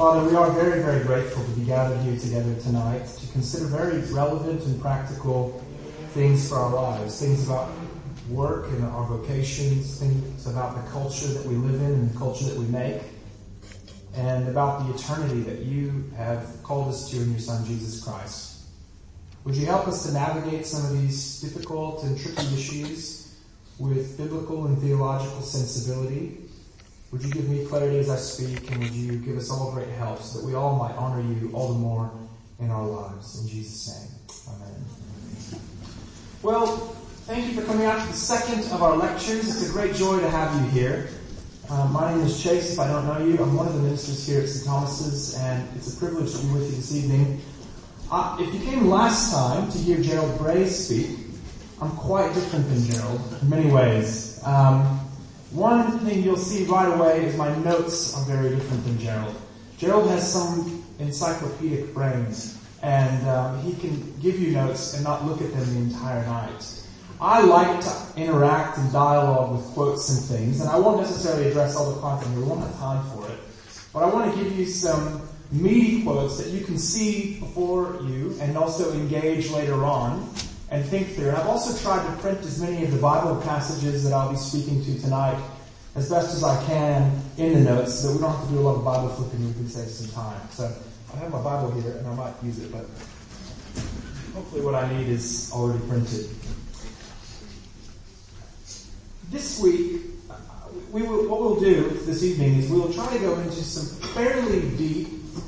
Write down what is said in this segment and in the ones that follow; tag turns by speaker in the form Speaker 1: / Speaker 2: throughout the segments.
Speaker 1: Father, we are very, very grateful to be gathered here together tonight to consider very relevant and practical things for our lives, things about work and our vocations, things about the culture that we live in and the culture that we make, and about the eternity that you have called us to in your Son, Jesus Christ. Would you help us to navigate some of these difficult and tricky issues with biblical and theological sensibility? Would you give me clarity as I speak, and would you give us all great help so that we all might honor you all the more in our lives? In Jesus' name, amen. Well, thank you for coming out to the second of our lectures. It's a great joy to have you here. My name is Chase, if I don't know you. I'm one of the ministers here at St. Thomas's, and it's a privilege to be with you this evening. If you came last time to hear Gerald Bray speak, I'm quite different than Gerald in many ways. One thing you'll see right away is my notes are very different than Gerald. Gerald has some encyclopedic brains, and he can give you notes and not look at them the entire night. I like to interact and dialogue with quotes and things, and I won't necessarily address all the content. We won't have time for it. But I want to give you some meaty quotes that you can see before you and also engage later on and think through. And I've also tried to print as many of the Bible passages that I'll be speaking to tonight as best as I can in the notes so that we don't have to do a lot of Bible flipping. We can save some time. So I have my Bible here and I might use it, but hopefully what I need is already printed. This week, what we'll do this evening is we will try to go into some fairly deep,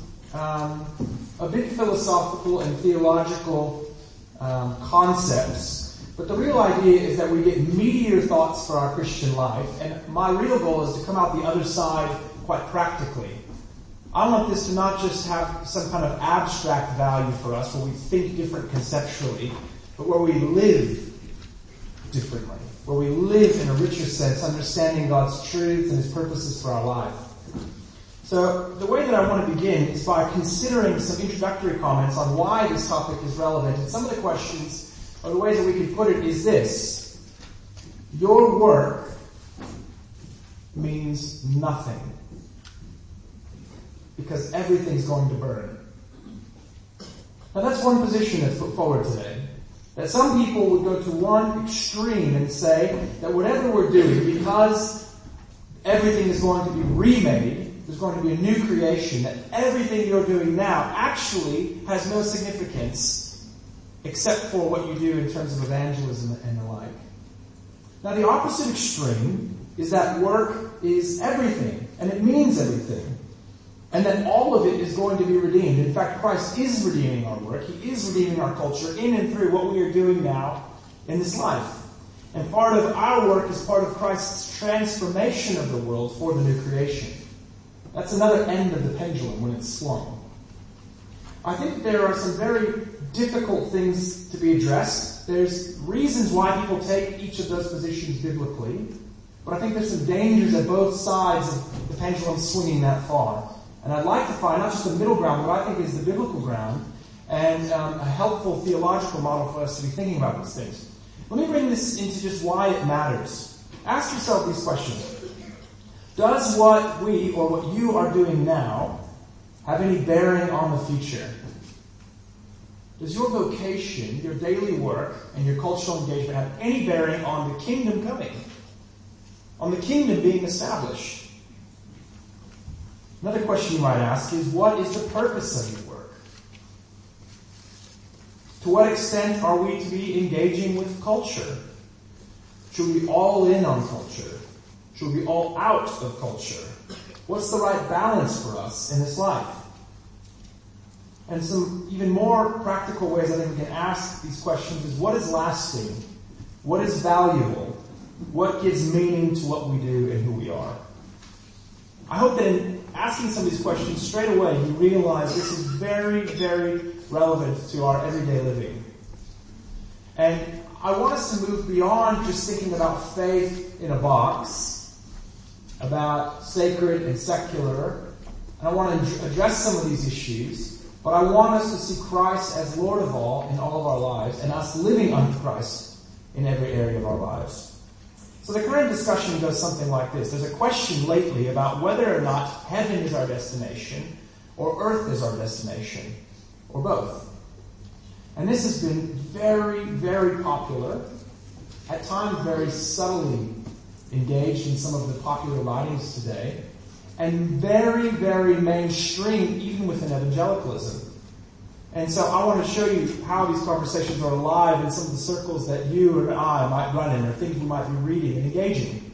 Speaker 1: a bit philosophical and theological concepts, but the real idea is that we get meatier thoughts for our Christian life, and my real goal is to come out the other side quite practically. I want this to not just have some kind of abstract value for us where we think different conceptually, but where we live differently, where we live in a richer sense, understanding God's truths and His purposes for our life. So the way that I want to begin is by considering some introductory comments on why this topic is relevant. And some of the questions, or the ways that we can put it, is this: your work means nothing because everything's going to burn. Now that's one position that's put forward today. That some people would go to one extreme and say that whatever we're doing, because everything is going to be remade, there's going to be a new creation, that everything you're doing now actually has no significance except for what you do in terms of evangelism and the like. Now the opposite extreme is that work is everything, and it means everything, and that all of it is going to be redeemed. In fact, Christ is redeeming our work. He is redeeming our culture in and through what we are doing now in this life. And part of our work is part of Christ's transformation of the world for the new creation. That's another end of the pendulum when it's swung. I think there are some very difficult things to be addressed. There's reasons why people take each of those positions biblically, but I think there's some dangers at both sides of the pendulum swinging that far. And I'd like to find not just the middle ground, what I think is the biblical ground, and a helpful theological model for us to be thinking about these things. Let me bring this into just why it matters. Ask yourself these questions. Does what we, or what you are doing now, have any bearing on the future? Does your vocation, your daily work, and your cultural engagement have any bearing on the kingdom coming? On the kingdom being established? Another question you might ask is, what is the purpose of your work? To what extent are we to be engaging with culture? Should we be all in on culture? Should we be all out of culture? What's the right balance for us in this life? And some even more practical ways I think we can ask these questions is, what is lasting? What is valuable? What gives meaning to what we do and who we are? I hope that in asking some of these questions straight away, you realize this is very, very relevant to our everyday living. And I want us to move beyond just thinking about faith in a box, about sacred and secular. And I want to address some of these issues, but I want us to see Christ as Lord of all in all of our lives, and us living unto Christ in every area of our lives. So the current discussion goes something like this. There's a question lately about whether or not heaven is our destination, or earth is our destination, or both. And this has been very, very popular, at times very subtly engaged in some of the popular writings today, and very, very mainstream even within evangelicalism. And so I want to show you how these conversations are alive in some of the circles that you or I might run in or think you might be reading and engaging.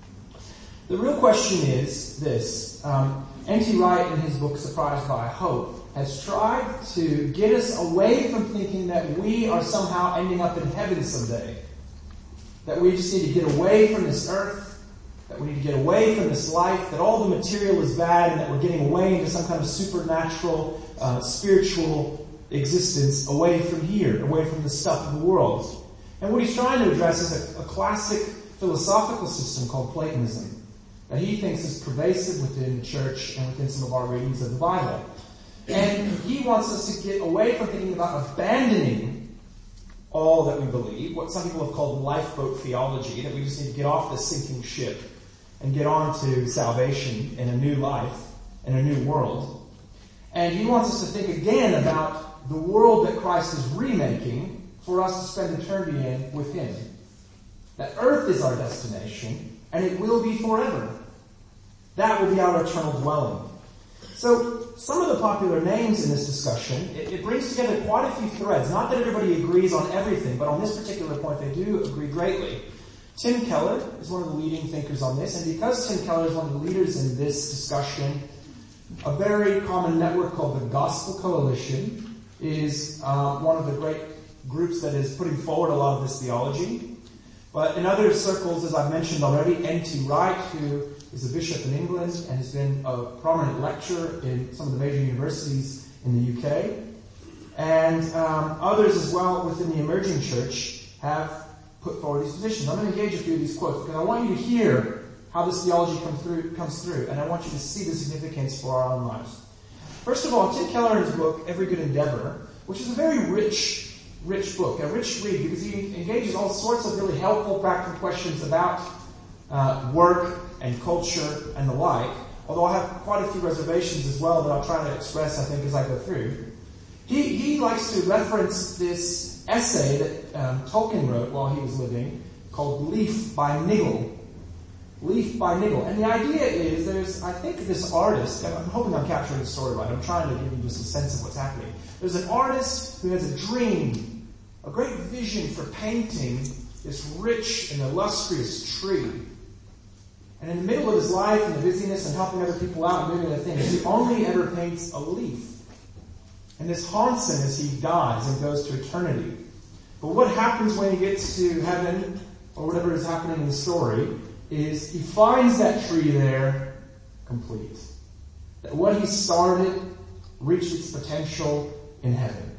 Speaker 1: The real question is this. N.T. Wright, in his book Surprised by Hope, has tried to get us away from thinking that we are somehow ending up in heaven someday. That we just need to get away from this earth, that we need to get away from this life, that all the material is bad, and that we're getting away into some kind of supernatural, spiritual existence away from here, away from the stuff of the world. And what he's trying to address is a classic philosophical system called Platonism, that he thinks is pervasive within the church and within some of our readings of the Bible. And he wants us to get away from thinking about abandoning all that we believe, what some people have called lifeboat theology, that we just need to get off this sinking ship and get on to salvation in a new life, in a new world. And he wants us to think again about the world that Christ is remaking for us to spend eternity in with him. That earth is our destination, and it will be forever. That will be our eternal dwelling. So, some of the popular names in this discussion, it brings together quite a few threads. Not that everybody agrees on everything, but on this particular point they do agree greatly. Tim Keller is one of the leading thinkers on this, and because Tim Keller is one of the leaders in this discussion, a very common network called the Gospel Coalition is one of the great groups that is putting forward a lot of this theology. But in other circles, as I've mentioned already, N.T. Wright, who is a bishop in England and has been a prominent lecturer in some of the major universities in the UK, and others as well within the emerging church have put forward these positions. I'm going to engage a few of these quotes because I want you to hear how this theology comes through, and I want you to see the significance for our own lives. First of all, Tim Keller in his book, Every Good Endeavor, which is a very rich book, a rich read, because he engages all sorts of really helpful, practical questions about work and culture and the like, although I have quite a few reservations as well that I'll try to express, I think, as I go through. He likes to reference this essay that Tolkien wrote while he was living called Leaf by Niggle. Leaf by Niggle. And the idea is there's, I think, this artist, and I'm hoping I'm capturing the story right, I'm trying to give you just a sense of what's happening. There's an artist who has a dream, a great vision for painting this rich and illustrious tree. And in the middle of his life and the busyness and helping other people out and doing other things, he only ever paints a leaf. And this haunts him as he dies and goes to eternity. But what happens when he gets to heaven, or whatever is happening in the story, is he finds that tree there complete. That what he started reached its potential in heaven.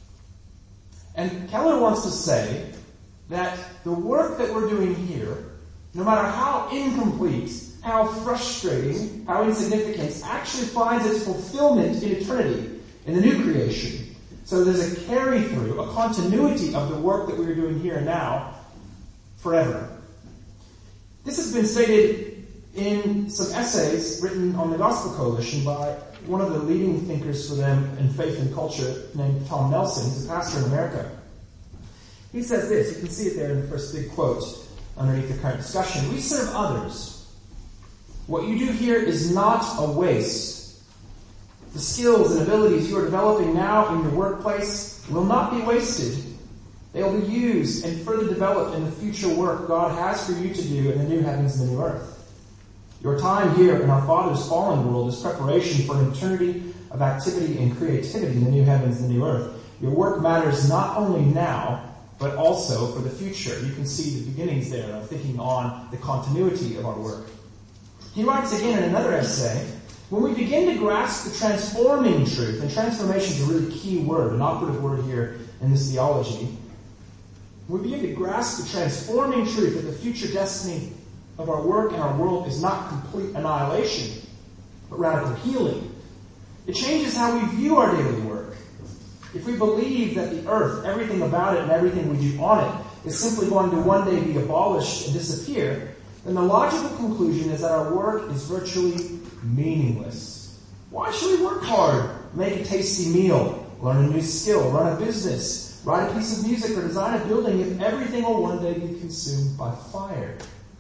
Speaker 1: And Keller wants to say that the work that we're doing here, no matter how incomplete, how frustrating, how insignificant, actually finds its fulfillment in eternity, in the new creation. So there's a carry-through, a continuity of the work that we're doing here and now, forever. This has been stated in some essays written on the Gospel Coalition by one of the leading thinkers for them in faith and culture named Tom Nelson. He's a pastor in America. He says this, you can see it there in the first big quote underneath the current discussion. We serve others. What you do here is not a waste. The skills and abilities you are developing now in your workplace will not be wasted. They will be used and further developed in the future work God has for you to do in the new heavens and the new earth. Your time here in our Father's fallen world is preparation for an eternity of activity and creativity in the new heavens and the new earth. Your work matters not only now, but also for the future. You can see the beginnings there of thinking on the continuity of our work. He writes again in another essay, when we begin to grasp the transforming truth, and transformation is a really key word, an operative word here in this theology, we begin to grasp the transforming truth that the future destiny of our work and our world is not complete annihilation, but radical healing. It changes how we view our daily work. If we believe that the earth, everything about it and everything we do on it, is simply going to one day be abolished and disappear, then the logical conclusion is that our work is virtually meaningless. Why should we work hard, make a tasty meal, learn a new skill, run a business, write a piece of music, or design a building if everything will one day be consumed by fire?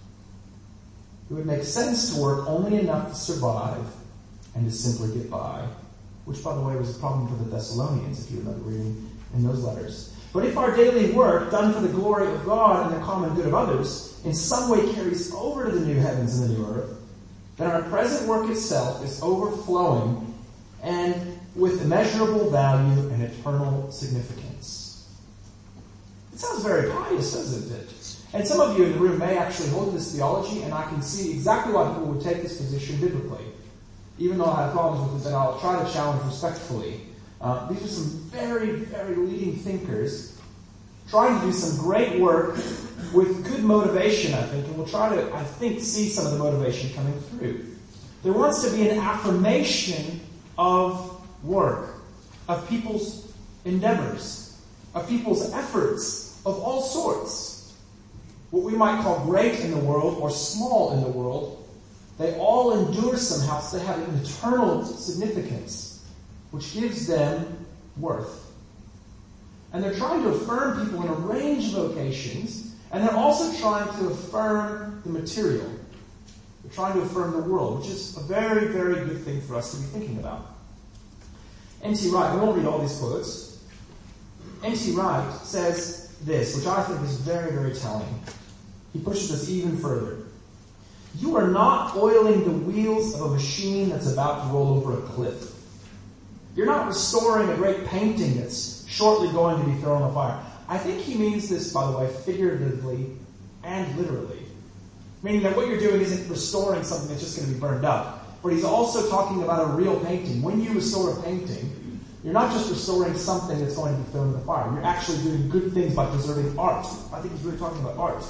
Speaker 1: It would make sense to work only enough to survive and to simply get by, which, by the way, was a problem for the Thessalonians, if you remember reading in those letters. But if our daily work, done for the glory of God and the common good of others, in some way carries over to the new heavens and the new earth, then our present work itself is overflowing and with immeasurable value and eternal significance. It sounds very pious, doesn't it? And some of you in the room may actually hold this theology, and I can see exactly why people would take this position biblically. Even though I have problems with it, then I'll try to challenge respectfully. These are some very, very leading thinkers trying to do some great work with good motivation, I think, and we'll try to, I think, see some of the motivation coming through. There wants to be an affirmation of work, of people's endeavors, of people's efforts of all sorts. What we might call great in the world or small in the world, they all endure somehow, so they have an eternal significance, which gives them worth. And they're trying to affirm people in a range of vocations, and they're also trying to affirm the material. They're trying to affirm the world, which is a very, very good thing for us to be thinking about. N.T. Wright, we won't read all these quotes. N.T. Wright says this, which I think is very, very telling. He pushes us even further. You are not oiling the wheels of a machine that's about to roll over a cliff. You're not restoring a great painting that's shortly going to be thrown on fire. I think he means this, by the way, figuratively and literally. Meaning that what you're doing isn't restoring something that's just going to be burned up. But he's also talking about a real painting. When you restore a painting, you're not just restoring something that's going to be thrown in the fire. You're actually doing good things by preserving art. I think he's really talking about art.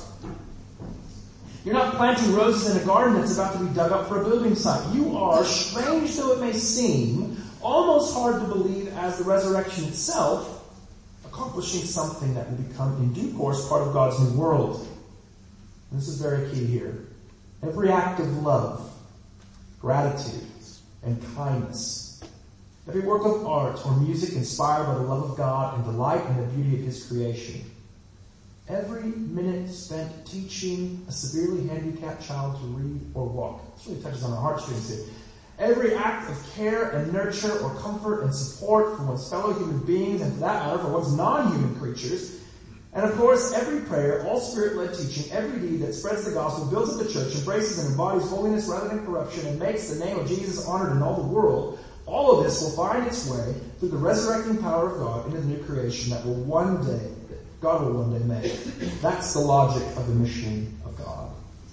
Speaker 1: You're not planting roses in a garden that's about to be dug up for a building site. You are, strange though it may seem, almost hard to believe as the resurrection itself, accomplishing something that will become in due course part of God's new world. And this is very key here. Every act of love, gratitude, and kindness, every work of art or music inspired by the love of God and delight in the beauty of His creation, every minute spent teaching a severely handicapped child to read or walk. This really touches on our heartstrings here. Every act of care and nurture or comfort and support for one's fellow human beings and for that matter for one's non-human creatures. And of course, every prayer, all spirit-led teaching, every deed that spreads the gospel, builds up the church, embraces and embodies holiness rather than corruption, and makes the name of Jesus honored in all the world. All of this will find its way through the resurrecting power of God into the new creation that will one day, God will one day make. That's the logic of the mission of God.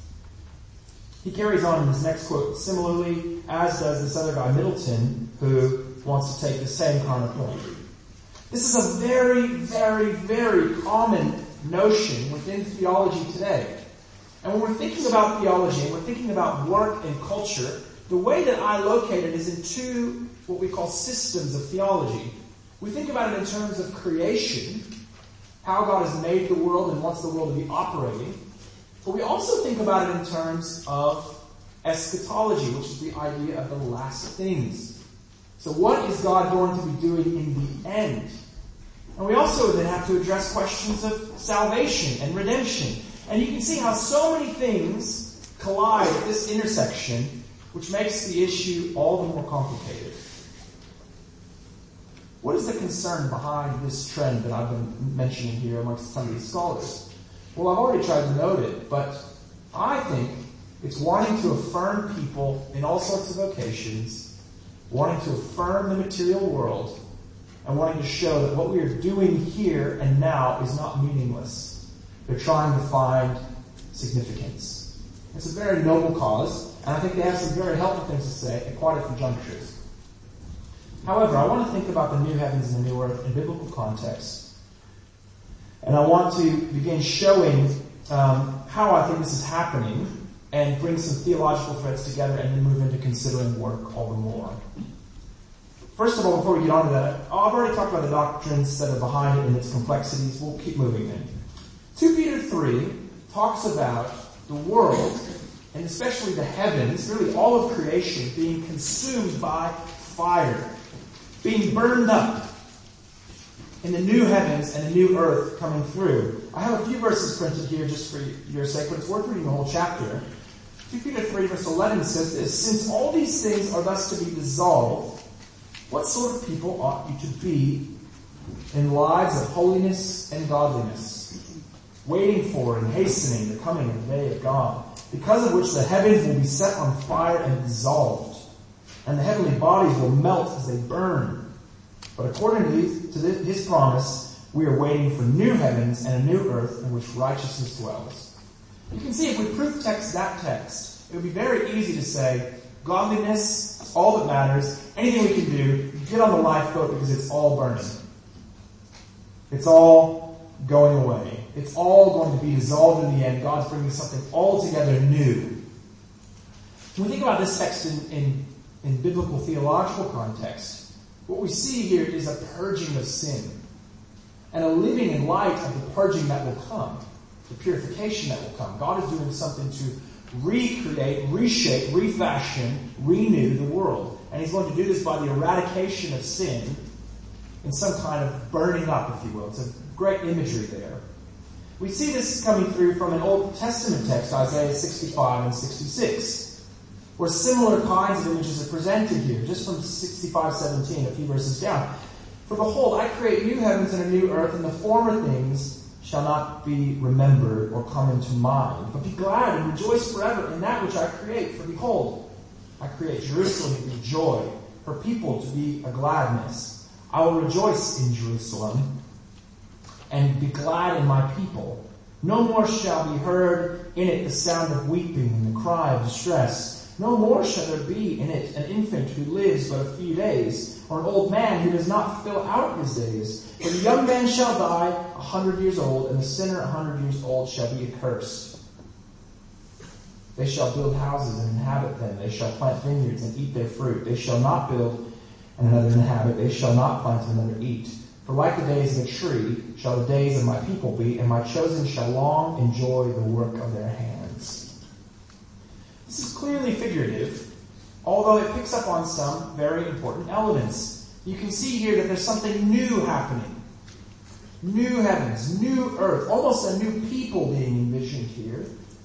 Speaker 1: He carries on in his next quote similarly, as does this other guy, Middleton, who wants to take the same kind of point. This is a very, very, very common notion within theology today. And when we're thinking about theology and we're thinking about work and culture, the way that I locate it is in two, what we call systems of theology. We think about it in terms of creation, how God has made the world and wants the world to be operating. But we also think about it in terms of eschatology, which is the idea of the last things. So what is God going to be doing in the end? And we also then have to address questions of salvation and redemption. And you can see how so many things collide at this intersection, which makes the issue all the more complicated. What is the concern behind this trend that I've been mentioning here amongst some of these scholars? Well, I've already tried to note it, but I think it's wanting to affirm people in all sorts of vocations, wanting to affirm the material world, and wanting to show that what we are doing here and now is not meaningless. They're trying to find significance. It's a very noble cause, and I think they have some very helpful things to say at quite a few junctures. However, I want to think about the new heavens and the new earth in biblical context. And I want to begin showing how I think this is happening and bring some theological threads together and then move into considering work all the more. First of all, before we get on to that, I've already talked about the doctrines that are behind it and its complexities. We'll keep moving then. 2 Peter 3 talks about the world, and especially the heavens, really all of creation, being consumed by fire, being burned up in the new heavens and the new earth coming through. I have a few verses printed here just for your sake, but it's worth reading the whole chapter. 2 Peter 3 verse 11 says this, "Since all these things are thus to be dissolved, what sort of people ought you to be in lives of holiness and godliness, waiting for and hastening the coming of the day of God, because of which the heavens will be set on fire and dissolved, and the heavenly bodies will melt as they burn. But according to his promise, we are waiting for new heavens and a new earth in which righteousness dwells." You can see if we proof text that text, it would be very easy to say, godliness is all that matters. Anything we can do, get on the lifeboat because it's all burning. It's all going away. It's all going to be dissolved in the end. God's bringing something altogether new. When we think about this text in biblical theological context, what we see here is a purging of sin and a living in light of the purging that will come, the purification that will come. God is doing something to recreate, reshape, refashion, renew the world. And he's going to do this by the eradication of sin in some kind of burning up, if you will. It's a great imagery there. We see this coming through from an Old Testament text, Isaiah 65 and 66, where similar kinds of images are presented here, just from 65:17, a few verses down. "For behold, I create new heavens and a new earth, and the former things shall not be remembered or come into mind. But be glad and rejoice forever in that which I create. For behold, I create Jerusalem to be joy, her people to be a gladness. I will rejoice in Jerusalem and be glad in my people. No more shall be heard in it the sound of weeping and the cry of distress. No more shall there be in it an infant who lives but a few days, or an old man who does not fill out his days. For the young man shall die 100 years old, and the sinner 100 years old shall be accursed. They shall build houses and inhabit them. They shall plant vineyards and eat their fruit. They shall not build and another inhabit. They shall not plant and another eat. For like the days of a tree shall the days of my people be, and my chosen shall long enjoy the work of their hands." This is clearly figurative, although it picks up on some very important elements. You can see here that there's something new happening. New heavens, new earth, almost a new people being envisioned here.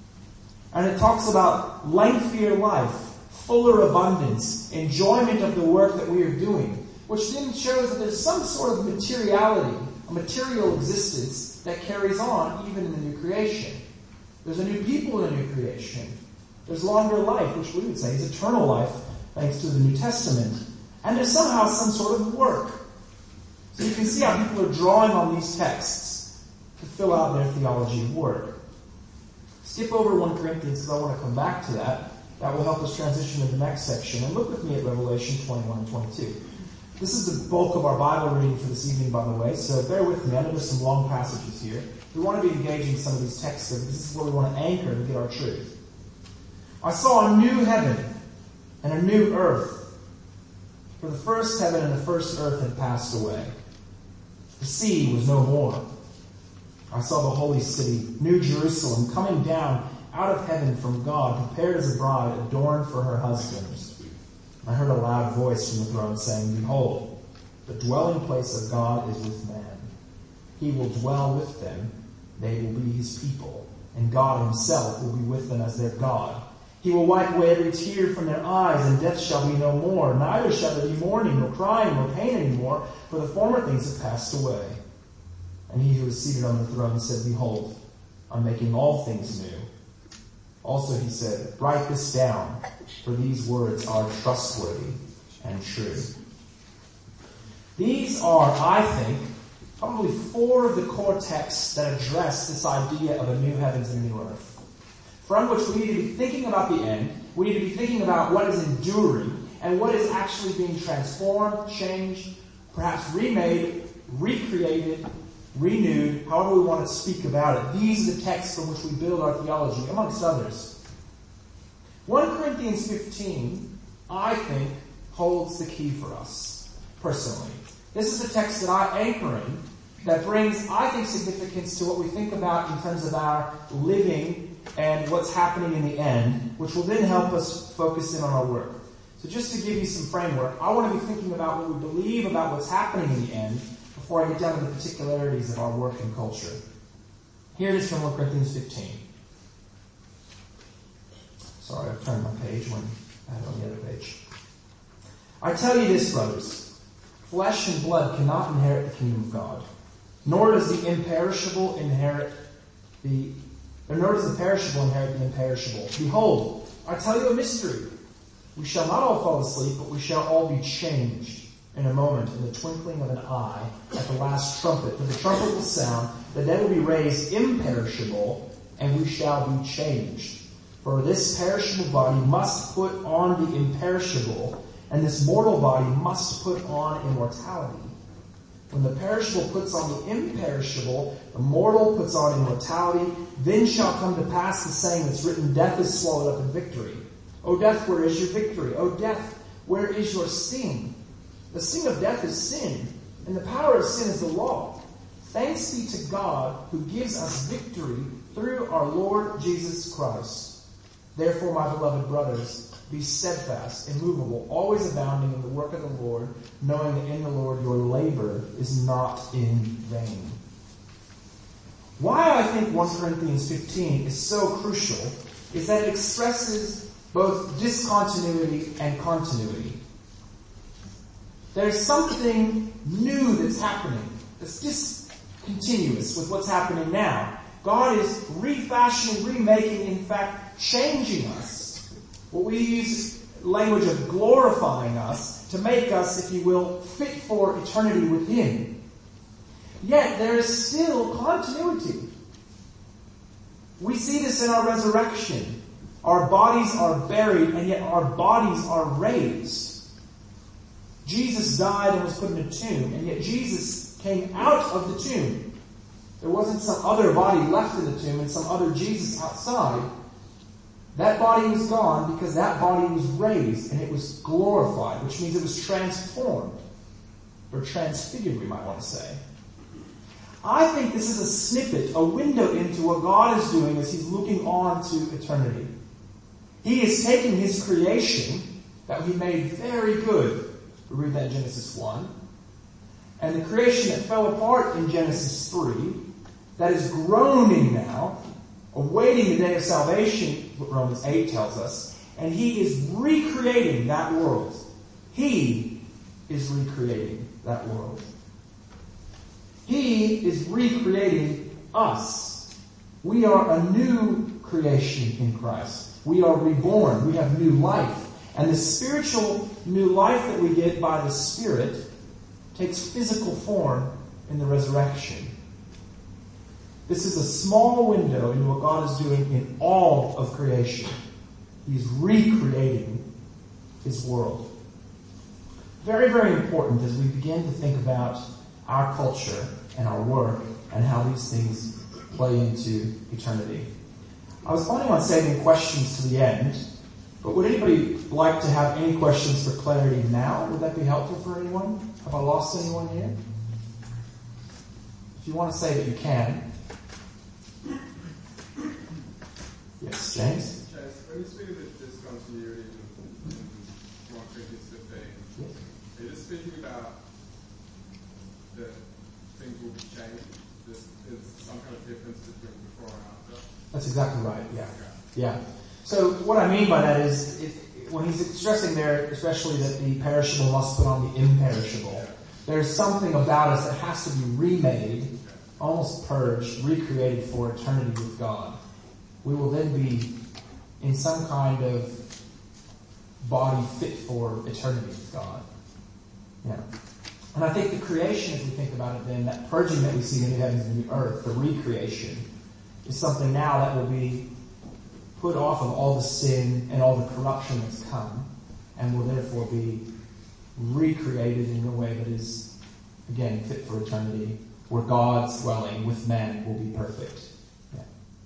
Speaker 1: And it talks about lengthier life, fuller abundance, enjoyment of the work that we are doing, which then shows that there's some sort of materiality, a material existence that carries on even in the new creation. There's a new people in a new creation. There's longer life, which we would say is eternal life, thanks to the New Testament. And there's somehow some sort of work. So you can see how people are drawing on these texts to fill out their theology of work. Skip over 1 Corinthians because I want to come back to that. That will help us transition to the next section. And look with me at Revelation 21 and 22. This is the bulk of our Bible reading for this evening, by the way, so bear with me. I know there's some long passages here. We want to be engaging some of these texts because this is where we want to anchor to get our truth. "I saw a new heaven and a new earth, for the first heaven and the first earth had passed away. The sea was no more. I saw the holy city, New Jerusalem, coming down out of heaven from God, prepared as a bride, adorned for her husband. I heard a loud voice from the throne saying, 'Behold, the dwelling place of God is with man. He will dwell with them. They will be his people, and God himself will be with them as their God. He will wipe away every tear from their eyes, and death shall be no more. Neither shall there be mourning, nor crying, nor pain anymore, for the former things have passed away.' And he who was seated on the throne said, 'Behold, I'm making all things new.' Also he said, 'Write this down, for these words are trustworthy and true.'" These are, I think, probably 4 of the core texts that address this idea of a new heavens and a new earth, from which we need to be thinking about the end. We need to be thinking about what is enduring and what is actually being transformed, changed, perhaps remade, recreated, renewed, however we want to speak about it. These are the texts from which we build our theology, amongst others. 1 Corinthians 15, I think, holds the key for us, personally. This is the text that I anchor in that brings, I think, significance to what we think about in terms of our living and what's happening in the end, which will then help us focus in on our work. So just to give you some framework, I want to be thinking about what we believe about what's happening in the end before I get down to the particularities of our work and culture. Here it is from 1 Corinthians 15. Sorry, I've turned my page when I had it on the other page. I tell you this, brothers. Flesh and blood cannot inherit the kingdom of God, nor does the perishable inherit the imperishable. Behold, I tell you a mystery. We shall not all fall asleep, but we shall all be changed in a moment, in the twinkling of an eye, at the last trumpet. For the trumpet will sound, the dead will be raised imperishable, and we shall be changed. For this perishable body must put on the imperishable, and this mortal body must put on immortality. When the perishable puts on the imperishable, the mortal puts on immortality, then shall come to pass the saying that's written, death is swallowed up in victory. O death, where is your victory? O death, where is your sting? The sting of death is sin, and the power of sin is the law. Thanks be to God who gives us victory through our Lord Jesus Christ. Therefore, my beloved brothers, be steadfast, immovable, always abounding in the work of the Lord, knowing that in the Lord your labor is not in vain. Why I think 1 Corinthians 15 is so crucial is that it expresses both discontinuity and continuity. There's something new that's happening, that's discontinuous with what's happening now. God is refashioning, remaking, in fact, changing us. What we use language of glorifying us to make us, if you will, fit for eternity with Him. Yet there is still continuity. We see this in our resurrection. Our bodies are buried, and yet our bodies are raised. Jesus died and was put in a tomb, and yet Jesus came out of the tomb. There wasn't some other body left in the tomb and some other Jesus outside. That body was gone because that body was raised and it was glorified, which means it was transformed. Or transfigured, we might want to say. I think this is a snippet, a window into what God is doing as He's looking on to eternity. He is taking His creation that He made very good. We read that in Genesis 1. And the creation that fell apart in Genesis 3, that is groaning now, awaiting the day of salvation, what Romans 8 tells us, and He is recreating that world. He is recreating that world. He is recreating us. We are a new creation in Christ. We are reborn. We have new life. And the spiritual new life that we get by the Spirit takes physical form in the resurrection. This is a small window into what God is doing in all of creation. He's recreating His world. Very, very important as we begin to think about our culture and our work and how these things play into eternity. I was planning on saving questions to the end, but would anybody like to have any questions for clarity now? Would that be helpful for anyone? Have I lost anyone here? If you want to say that, you can. Yes, James?
Speaker 2: When you speak of the discontinuity in 1 Corinthians 15,
Speaker 1: yes.
Speaker 2: Are you just speaking about that things will be changed? There's some kind of difference between before and after?
Speaker 1: That's exactly right, yeah. Yeah. So what I mean by that is, when he's stressing there, especially that the perishable must put on the imperishable, there's something about us that has to be remade, almost purged, recreated for eternity with God. We will then be in some kind of body fit for eternity with God. Yeah. And I think the creation, as we think about it then, that purging that we see in the heavens and the earth, the recreation, is something now that will be put off of all the sin and all the corruption that's come, and will therefore be recreated in a way that is, again, fit for eternity, where God's dwelling with men will be perfect. Yeah.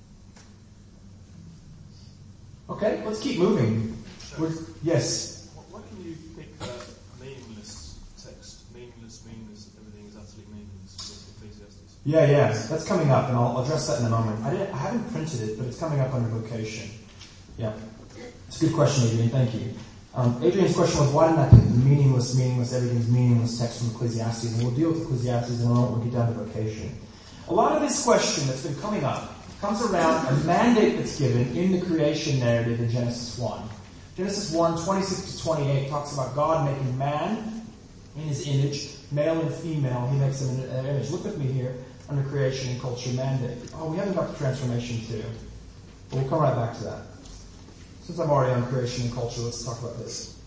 Speaker 1: Okay, let's keep moving. Yes?
Speaker 3: Why can you pick a meaningless text? Meaningless, everything is utterly meaningless with Ecclesiastes.
Speaker 1: Yeah, that's coming up, and I'll address that in a moment. I haven't printed it, but it's coming up under vocation. Yeah. It's a good question, Adrian. Thank you. Adrian's question was, why didn't I pick the meaningless, everything's meaningless text from Ecclesiastes? And we'll deal with Ecclesiastes in a moment when we get down to vocation. A lot of this question that's been coming up comes around a mandate that's given in the creation narrative in Genesis 1. Genesis 1, 26 to 28 talks about God making man in his image, male and female. He makes them in an image. Look with me here under creation and culture mandate. Oh, we haven't got the transformation too. But we'll come right back to that. Since I'm already on creation and culture, let's talk about this.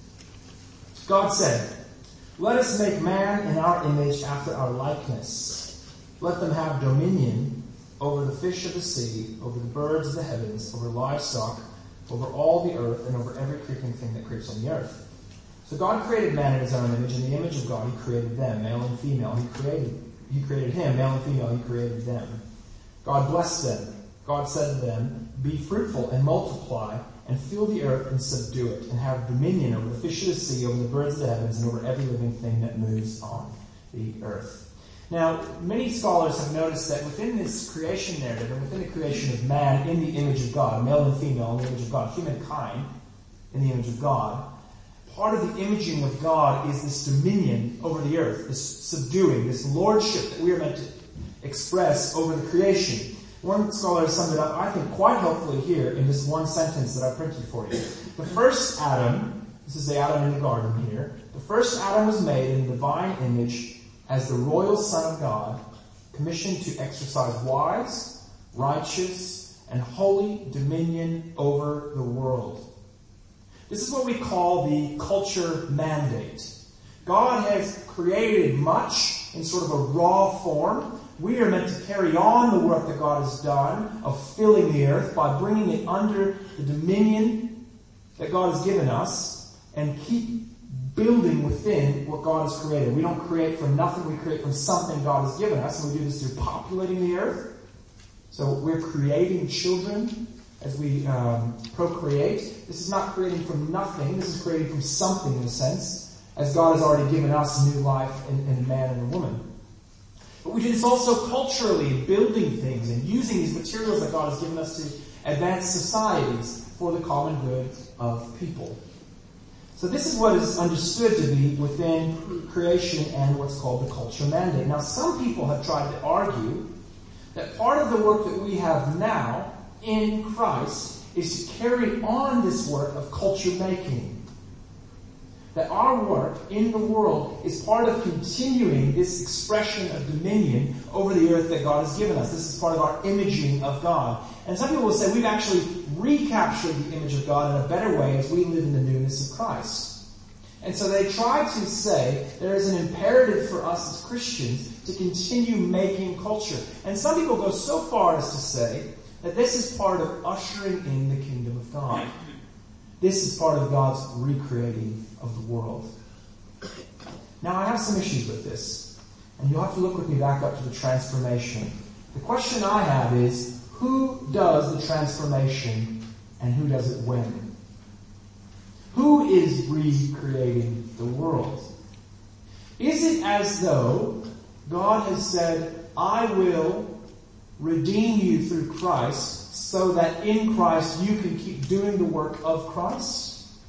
Speaker 1: God said, "Let us make man in our image after our likeness. Let them have dominion over the fish of the sea, over the birds of the heavens, over livestock, over all the earth, and over every creeping thing that creeps on the earth." So God created man in his own image. In the image of God, he created them, male and female. He created him, male and female, he created them. God blessed them. God said to them, "Be fruitful and multiply, and fill the earth and subdue it, and have dominion over the fish of the sea, over the birds of the heavens, and over every living thing that moves on the earth." Now, many scholars have noticed that within this creation narrative, and within the creation of man in the image of God, male and female in the image of God, humankind in the image of God, part of the imaging of God is this dominion over the earth, this subduing, this lordship that we are meant to express over the creation. One scholar has summed it up, I think, quite helpfully here in this one sentence that I printed for you. The first Adam, this is the Adam in the garden here, the first Adam was made in the divine image as the royal Son of God, commissioned to exercise wise, righteous, and holy dominion over the world. This is what we call the culture mandate. God has created much in sort of a raw form. We are meant to carry on the work that God has done of filling the earth by bringing it under the dominion that God has given us and keep building within what God has created. We don't create from nothing, we create from something God has given us, and we do this through populating the earth. So we're creating children as we procreate. This is not creating from nothing, this is creating from something in a sense, as God has already given us new life in a man and a woman. But we do this also culturally, building things and using these materials that God has given us to advance societies for the common good of people. So this is what is understood to be within creation and what's called the culture mandate. Now, some people have tried to argue that part of the work that we have now in Christ is to carry on this work of culture making. That our work in the world is part of continuing this expression of dominion over the earth that God has given us. This is part of our imaging of God. And some people will say we've actually recaptured the image of God in a better way as we live in the newness of Christ. And so they try to say there is an imperative for us as Christians to continue making culture. And some people go so far as to say that this is part of ushering in the kingdom of God. This is part of God's recreating of the world. Now, I have some issues with this, and you'll have to look with me back up to the transformation. The question I have is, who does the transformation and who does it when? Who is recreating the world? Is it as though God has said, I will redeem you through Christ so that in Christ you can keep doing the work of Christ?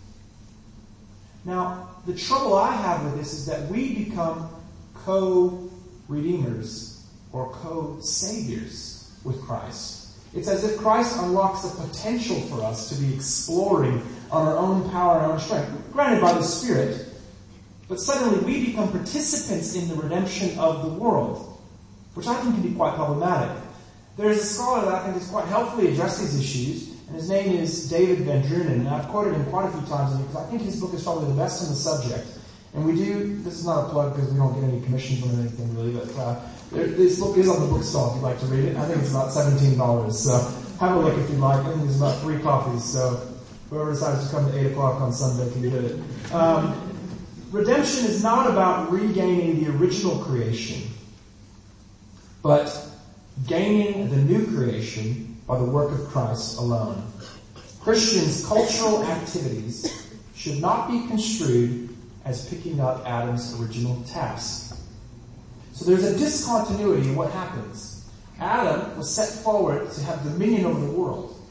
Speaker 1: Now, the trouble I have with this is that we become co-redeemers or co-saviors with Christ. It's as if Christ unlocks a potential for us to be exploring on our own power and our own strength, granted by the Spirit, but suddenly we become participants in the redemption of the world, which I think can be quite problematic. There's a scholar that I think has quite helpfully addressed these issues, and his name is David Van Drunen, and I've quoted him quite a few times because I think his book is probably the best on the subject. And we do, this is not a plug because we don't get any commissions from anything really, but this book is on the bookstall if you'd like to read it. I think it's about $17, so have a look if you'd like. I think there's about 3 copies, so whoever decides to come to 8 o'clock on Sunday can get it. Redemption is not about regaining the original creation, but gaining the new creation by the work of Christ alone. Christians' cultural activities should not be construed as picking up Adam's original task. So there's a discontinuity in what happens. Adam was set forward to have dominion over the world.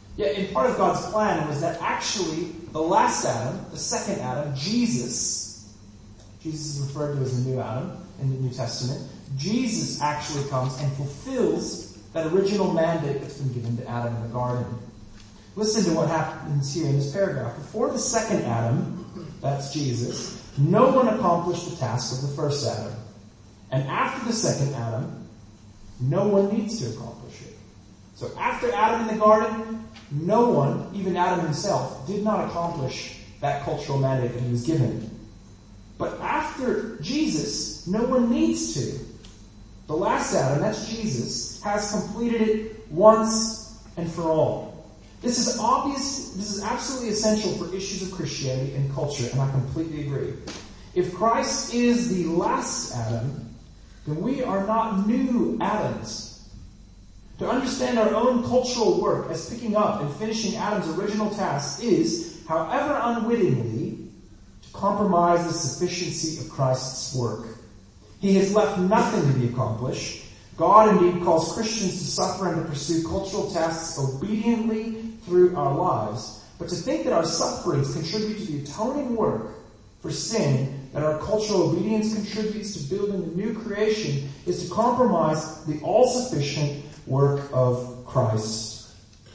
Speaker 1: Yet in part of God's plan was that actually the last Adam, the second Adam, Jesus is referred to as the new Adam in the New Testament. Jesus actually comes and fulfills that original mandate that's been given to Adam in the garden. Listen to what happens here in this paragraph. Before the second Adam, that's Jesus, no one accomplished the task of the first Adam. And after the second Adam, no one needs to accomplish it. So after Adam in the garden, no one, even Adam himself, did not accomplish that cultural mandate that he was given. But after Jesus, no one needs to. The last Adam, that's Jesus, has completed it once and for all. This is obvious, this is absolutely essential for issues of Christianity and culture, and I completely agree. If Christ is the last Adam, then we are not new Adams. To understand our own cultural work as picking up and finishing Adam's original task is, however unwittingly, to compromise the sufficiency of Christ's work. He has left nothing to be accomplished. God indeed calls Christians to suffer and to pursue cultural tasks obediently through our lives. But to think that our sufferings contribute to the atoning work for sin, that our cultural obedience contributes to building the new creation, is to compromise the all-sufficient work of Christ.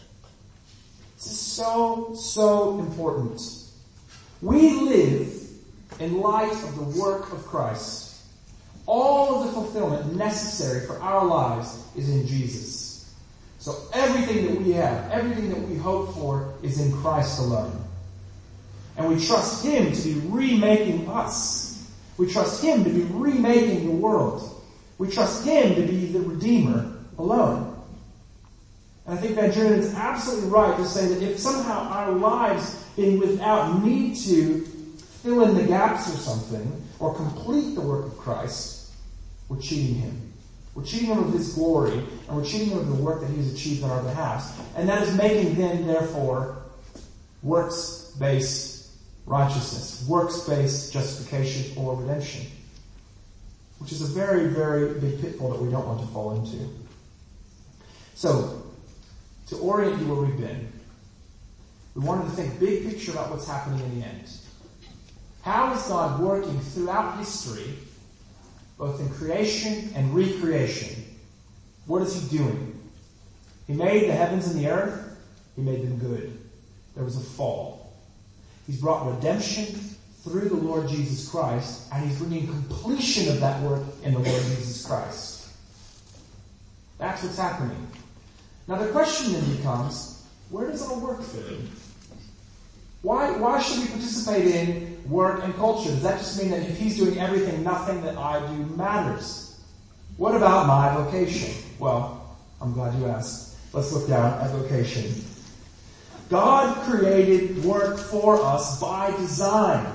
Speaker 1: This is so important. We live in light of the work of Christ. All of the fulfillment necessary for our lives is in Jesus. So everything that we have, everything that we hope for is in Christ alone. And we trust Him to be remaking us. We trust Him to be remaking the world. We trust Him to be the Redeemer alone. And I think Van Drunen is absolutely right to say that if somehow our lives being without need to fill in the gaps or something, or complete the work of Christ, we're cheating Him. We're cheating Him of His glory, and we're cheating Him of the work that He has achieved on our behalf. And that is making Him, therefore, works-based righteousness, works-based justification or redemption, which is a very, very big pitfall that we don't want to fall into. So, to orient you where we've been, we wanted to think big picture about what's happening in the end. How is God working throughout history, both in creation and recreation? What is He doing? He made the heavens and the earth. He made them good. There was a fall. He's brought redemption through the Lord Jesus Christ, and He's bringing completion of that work in the Lord Jesus Christ. That's what's happening. Now the question then becomes, where does our work fit in? Why should we participate in work and culture? Does that just mean that if He's doing everything, nothing that I do matters? What about my vocation? Well, I'm glad you asked. Let's look down at vocation. God created work for us by design.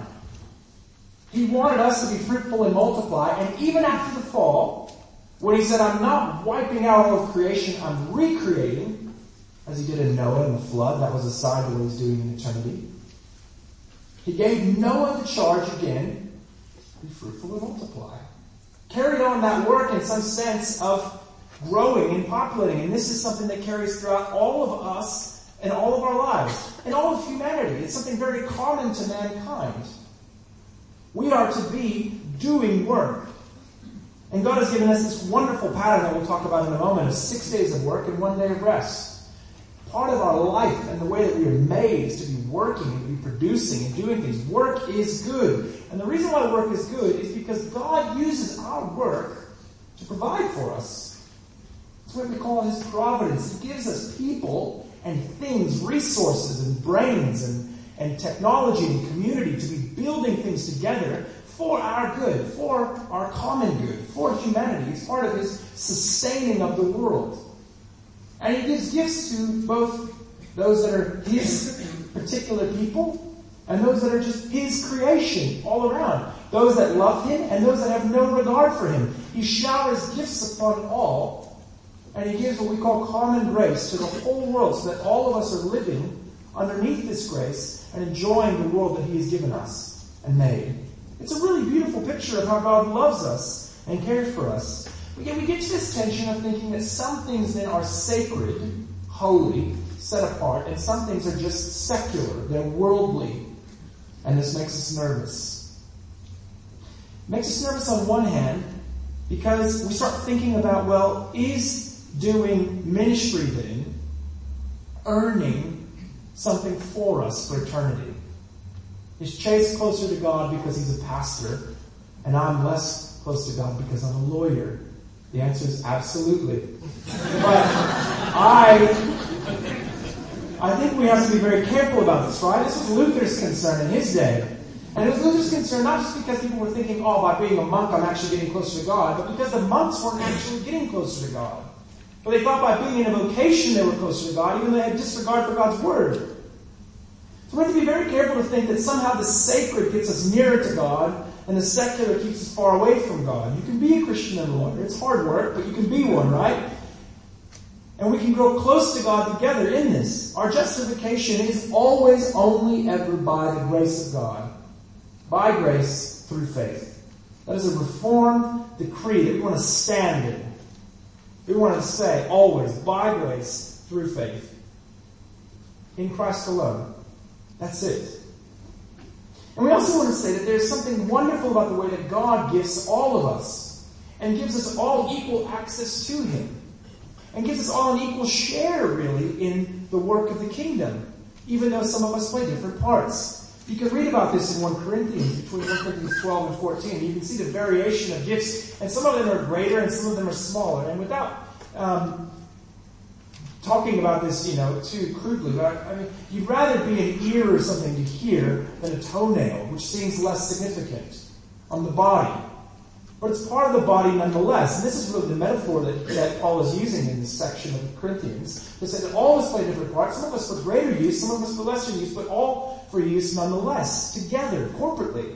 Speaker 1: He wanted us to be fruitful and multiply, and even after the fall, when He said, I'm not wiping out all of creation, I'm recreating, as He did in Noah and the flood, that was a sign of what He's doing in eternity. He gave Noah the charge again, be fruitful and multiply. Carried on that work in some sense of growing and populating, and this is something that carries throughout all of us and all of our lives, and all of humanity. It's something very common to mankind. We are to be doing work. And God has given us this wonderful pattern that we'll talk about in a moment of 6 days of work and 1 day of rest. Part of our life and the way that we are made is to be working and to be producing and doing things. Work is good. And the reason why work is good is because God uses our work to provide for us. That's what we call His providence. He gives us people and things, resources and brains and technology and community to be building things together for our good, for our common good, for humanity. It's part of His sustaining of the world. And He gives gifts to both those that are His particular people and those that are just His creation all around. Those that love Him and those that have no regard for Him. He showers gifts upon all, and He gives what we call common grace to the whole world so that all of us are living underneath this grace and enjoying the world that He has given us and made. It's a really beautiful picture of how God loves us and cares for us. But yet we get to this tension of thinking that some things then are sacred, holy, set apart, and some things are just secular. They're worldly. And this makes us nervous. It makes us nervous on one hand because we start thinking about, well, is doing ministry then earning something for us for eternity? Is Chase closer to God because he's a pastor, and I'm less close to God because I'm a lawyer? The answer is absolutely. But I think we have to be very careful about this, right? This was Luther's concern in his day. And it was Luther's concern not just because people were thinking, oh, by being a monk I'm actually getting closer to God, but because the monks weren't actually getting closer to God. But they thought by being in a vocation they were closer to God, even though they had disregard for God's Word. So we have to be very careful to think that somehow the sacred gets us nearer to God, and the secular keeps us far away from God. You can be a Christian and a lawyer. It's hard work, but you can be one, right? And we can grow close to God together in this. Our justification is always only ever by the grace of God. By grace through faith. That is a reformed decree that we want to stand in. We want to say always, by grace through faith. In Christ alone. That's it. And we also want to say that there's something wonderful about the way that God gives all of us and gives us all equal access to Him and gives us all an equal share, really, in the work of the kingdom, even though some of us play different parts. You can read about this in 1 Corinthians, between 1 Corinthians 12 and 14. You can see the variation of gifts, and some of them are greater and some of them are smaller. And without talking about this, too crudely, but I mean, you'd rather be an ear or something to hear than a toenail, which seems less significant on the body. But it's part of the body nonetheless. And this is really the metaphor that Paul is using in this section of Corinthians. To say that all of us play different parts, some of us for greater use, some of us for lesser use, but all for use nonetheless, together, corporately.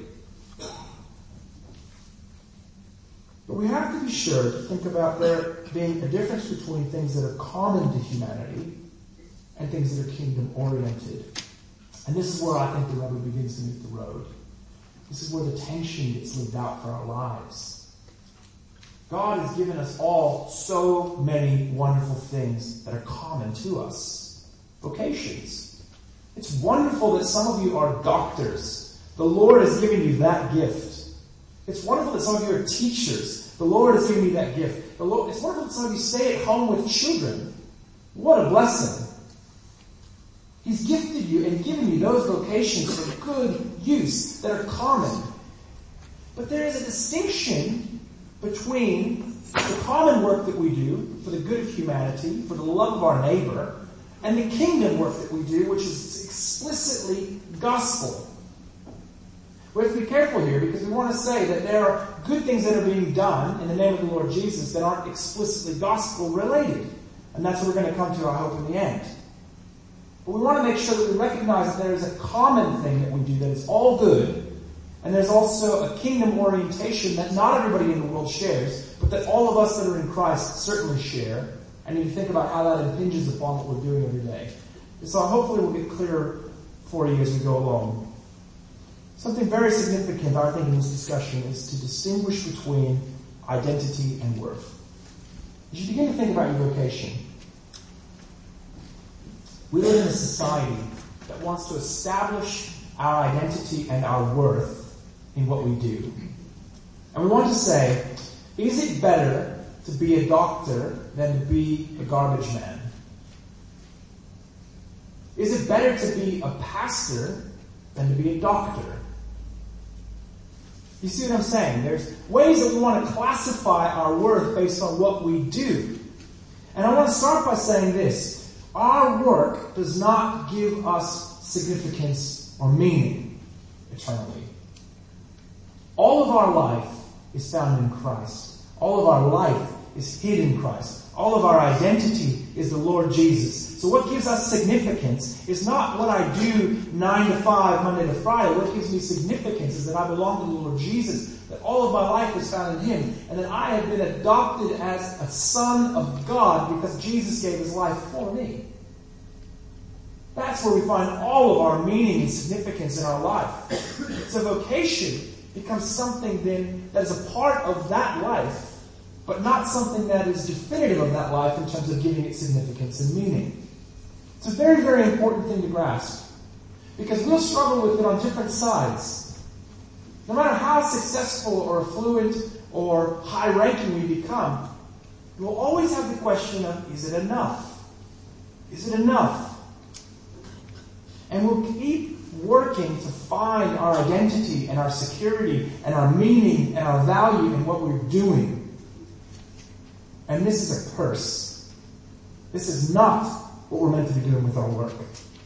Speaker 1: But we have to be sure to think about there being a difference between things that are common to humanity and things that are kingdom-oriented. And this is where I think the rubber begins to meet the road. This is where the tension gets lived out for our lives. God has given us all so many wonderful things that are common to us. Vocations. It's wonderful that some of you are doctors. The Lord has given you that gift. It's wonderful that some of you are teachers. The Lord has given you that gift. It's wonderful that some of you stay at home with children. What a blessing. He's gifted you and given you those vocations for good use that are common. But there is a distinction between the common work that we do for the good of humanity, for the love of our neighbor, and the kingdom work that we do, which is explicitly gospel. We have to be careful here because we want to say that there are good things that are being done in the name of the Lord Jesus that aren't explicitly gospel related. And that's what we're going to come to, I hope, in the end. But we want to make sure that we recognize that there is a common thing that we do that is all good. And there's also a kingdom orientation that not everybody in the world shares, but that all of us that are in Christ certainly share. And you think about how that impinges upon what we're doing every day. And so hopefully we'll get clearer for you as we go along. Something very significant, I think, in this discussion is to distinguish between identity and worth. As you begin to think about your vocation, we live in a society that wants to establish our identity and our worth in what we do. And we want to say, is it better to be a doctor than to be a garbage man? Is it better to be a pastor than to be a doctor? You see what I'm saying? There's ways that we want to classify our worth based on what we do. And I want to start by saying this. Our work does not give us significance or meaning eternally. All of our life is found in Christ. All of our life is hid in Christ. All of our identity is the Lord Jesus. So what gives us significance is not what I do 9 to 5, Monday to Friday. What gives me significance is that I belong to the Lord Jesus, that all of my life is found in Him, and that I have been adopted as a son of God because Jesus gave His life for me. That's where we find all of our meaning and significance in our life. So vocation becomes something then that is a part of that life, but not something that is definitive of that life in terms of giving it significance and meaning. It's a very, very important thing to grasp. Because we'll struggle with it on different sides. No matter how successful or affluent or high-ranking we become, we'll always have the question of, is it enough? Is it enough? And we'll keep working to find our identity and our security and our meaning and our value in what we're doing. And this is a curse. This is not what we're meant to be doing with our work.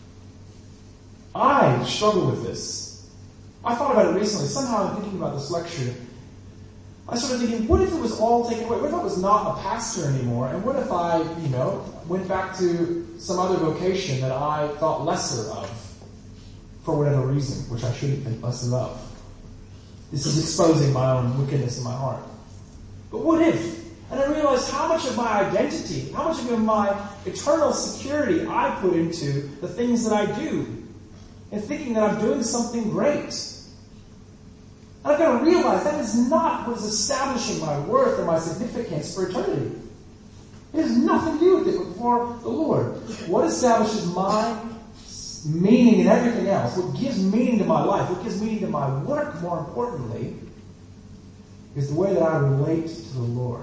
Speaker 1: I struggle with this. I thought about it recently. Somehow in thinking about this lecture, I started thinking, what if it was all taken away? What if I was not a pastor anymore? And what if I, went back to some other vocation that I thought lesser of for whatever reason, which I shouldn't think lesser of? This is exposing my own wickedness in my heart. But what if? And I realized how much of my identity, how much of my eternal security I put into the things that I do, and thinking that I'm doing something great. And I've got to realize that is not what is establishing my worth and my significance for eternity. It has nothing to do with it before the Lord. What establishes my meaning in everything else, what gives meaning to my life, what gives meaning to my work, more importantly, is the way that I relate to the Lord.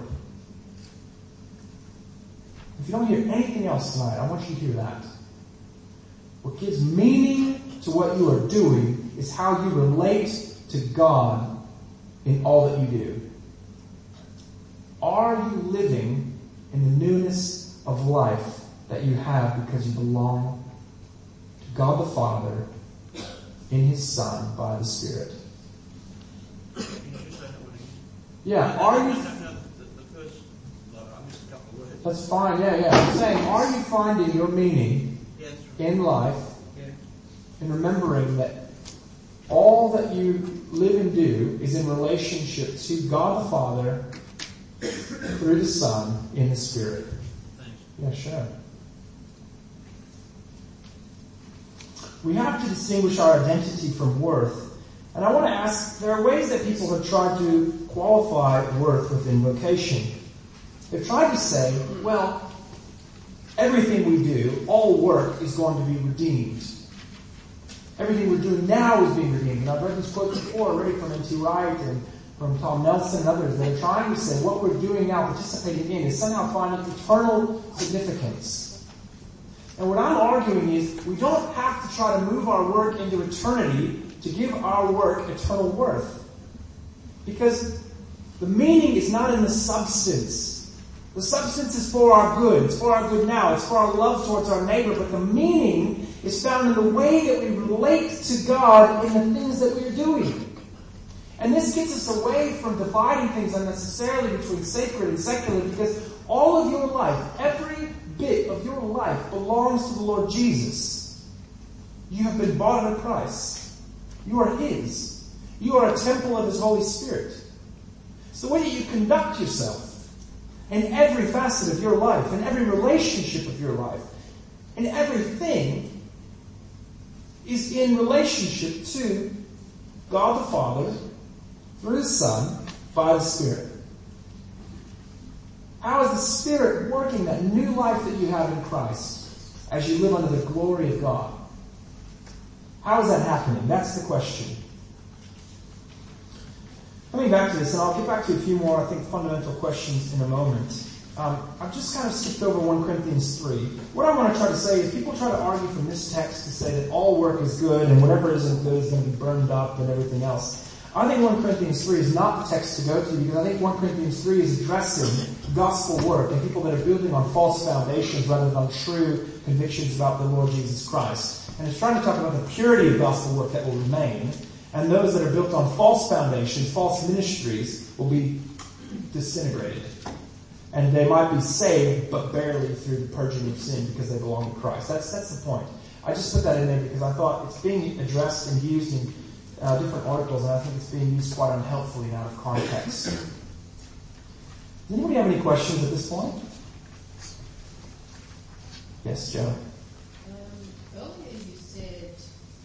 Speaker 1: If you don't hear anything else tonight, I want you to hear that. What gives meaning to what you are doing is how you relate to God in all that you do. Are you living in the newness of life that you have because you belong to God the Father in His Son by the Spirit? Yeah, are you... That's fine, yeah. I'm saying, are you finding your meaning in life and remembering that all that you live and do is in relationship to God the Father through the Son in the Spirit? Thanks. Yeah, sure. We have to distinguish our identity from worth. And I want to ask, there are ways that people have tried to qualify worth within vocation. They've tried to say, well, everything we do, all work is going to be redeemed. Everything we're doing now is being redeemed. And I've read these quotes before already from N.T. Wright and from Tom Nelson and others. They're trying to say what we're doing now, participating in, is somehow finding eternal significance. And what I'm arguing is we don't have to try to move our work into eternity to give our work eternal worth. Because the meaning is not in the substance. The substance is for our good. It's for our good now. It's for our love towards our neighbor. But the meaning is found in the way that we relate to God in the things that we are doing. And this gets us away from dividing things unnecessarily between sacred and secular, because all of your life, every bit of your life, belongs to the Lord Jesus. You have been bought at a price. You are His. You are a temple of His Holy Spirit. So the way that you conduct yourself in every facet of your life, in every relationship of your life, in everything, is in relationship to God the Father through the Son by the Spirit. How is the Spirit working that new life that you have in Christ as you live under the glory of God? How is that happening? That's the question. Coming back to this, and I'll get back to a few more, I think, fundamental questions in a moment. I've just kind of skipped over 1 Corinthians 3. What I want to try to say is people try to argue from this text to say that all work is good and whatever isn't good is going to be burned up and everything else. I think 1 Corinthians 3 is not the text to go to, because I think 1 Corinthians 3 is addressing gospel work and people that are building on false foundations rather than on true convictions about the Lord Jesus Christ. And it's trying to talk about the purity of gospel work that will remain. And those that are built on false foundations, false ministries, will be disintegrated. And they might be saved, but barely through the purging of sin because they belong to Christ. That's the point. I just put that in there because I thought it's being addressed and used in different articles, and I think it's being used quite unhelpfully and out of context. Does anybody have any questions at this point? Yes, Joe?
Speaker 4: Earlier you said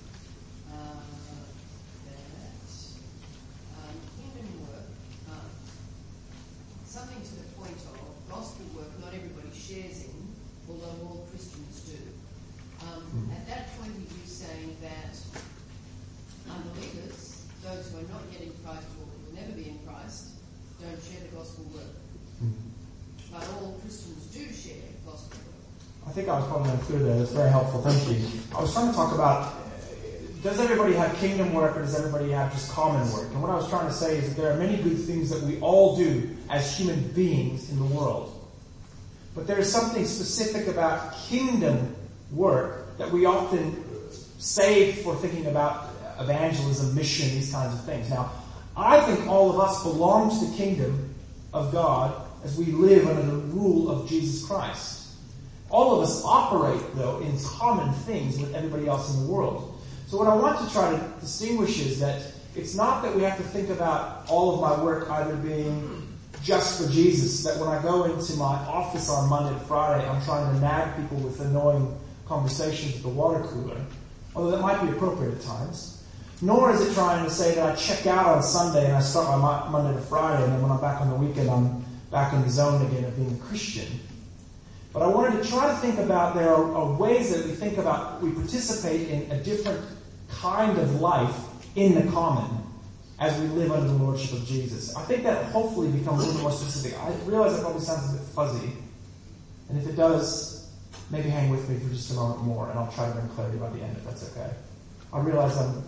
Speaker 4: kingdom work, something to the point of gospel work not everybody shares in, although all Christians do. At that point, are you saying that unbelievers, those who are not yet in Christ or will never be in Christ, don't share the gospel work? But all Christians do share gospel work.
Speaker 1: I think I was probably unclear there. That's very helpful. Thank you. I was trying to talk about, does everybody have kingdom work or does everybody have just common work? And what I was trying to say is that there are many good things that we all do as human beings in the world. But there is something specific about kingdom work that we often save for thinking about evangelism, mission, these kinds of things. Now, I think all of us belong to the kingdom of God as we live under the rule of Jesus Christ. All of us operate, though, in common things with everybody else in the world. So what I want to try to distinguish is that it's not that we have to think about all of my work either being just for Jesus, that when I go into my office on Monday to Friday, I'm trying to nag people with annoying conversations at the water cooler, although that might be appropriate at times. Nor is it trying to say that I check out on Sunday and I start my Monday to Friday, and then when I'm back on the weekend, I'm back in the zone again of being a Christian. But I wanted to try to think about, there are ways that we think about, we participate in a different kind of life in the common as we live under the lordship of Jesus. I think that hopefully becomes a little more specific. I realize that probably sounds a bit fuzzy, and if it does, maybe hang with me for just a moment more, and I'll try to bring clarity by the end if that's okay. I realize I'm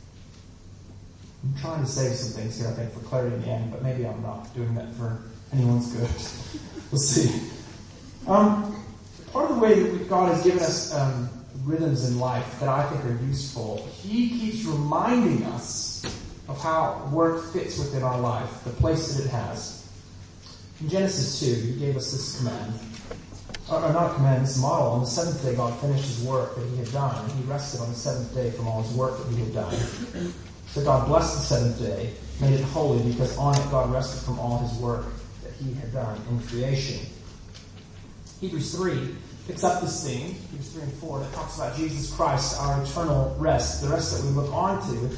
Speaker 1: trying to save some things here, I think, for clarity in the end, but maybe I'm not doing that for anyone's good. We'll see. Part of the way that God has given us rhythms in life that I think are useful, He keeps reminding us of how work fits within our life, the place that it has. In Genesis 2, He gave us this command. Or not a command, this model. On the seventh day, God finished His work that He had done, and He rested on the seventh day from all His work that He had done. So God blessed the seventh day, made it holy, because on it God rested from all His work that He had done in creation. Hebrews 3 picks up this theme, Hebrews 3 and 4, that talks about Jesus Christ, our eternal rest, the rest that we look on to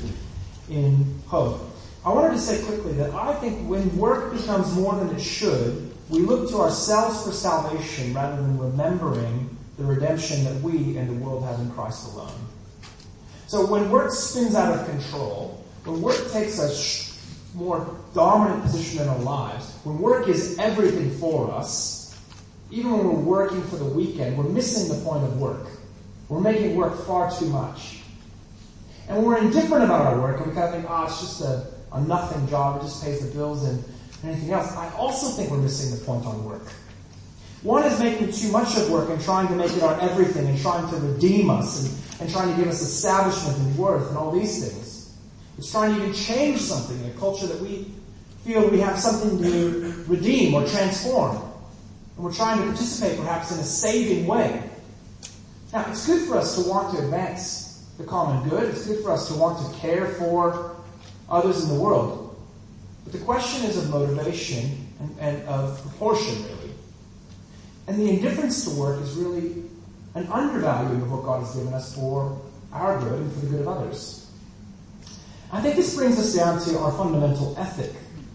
Speaker 1: in hope. I wanted to say quickly that I think when work becomes more than it should, we look to ourselves for salvation rather than remembering the redemption that we and the world have in Christ alone. So when work spins out of control, when work takes a more dominant position in our lives, when work is everything for us, even when we're working for the weekend, we're missing the point of work. We're making work far too much. And when we're indifferent about our work, and we kind of think, it's just a nothing job, it just pays the bills and anything else, I also think we're missing the point on work. One is making too much of work and trying to make it our everything and trying to redeem us and trying to give us establishment and worth and all these things. It's trying to even change something in a culture that we feel we have something to redeem or transform. And we're trying to participate perhaps in a saving way. Now, it's good for us to want to advance the common good. It's good for us to want to care for others in the world. But the question is of motivation and of proportion, really. And the indifference to work is really an undervaluing of what God has given us for our good and for the good of others. I think this brings us down to our fundamental ethic,